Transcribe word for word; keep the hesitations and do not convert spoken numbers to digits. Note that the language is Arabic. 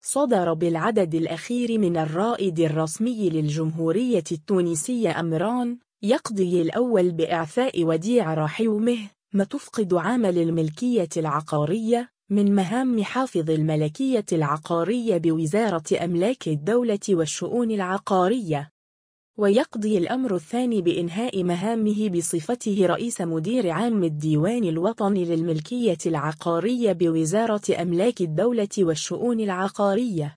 صدر بالعدد الأخير من الرائد الرسمي للجمهورية التونسية أمران يقضي الأول بإعفاء وديع رحيمه ما تفقد عامل الملكية العقارية من مهام حافظ الملكية العقارية بوزارة أملاك الدولة والشؤون العقارية. ويقضي الأمر الثاني بإنهاء مهامه بصفته رئيس مدير عام الديوان الوطني للملكية العقارية بوزارة أملاك الدولة والشؤون العقارية.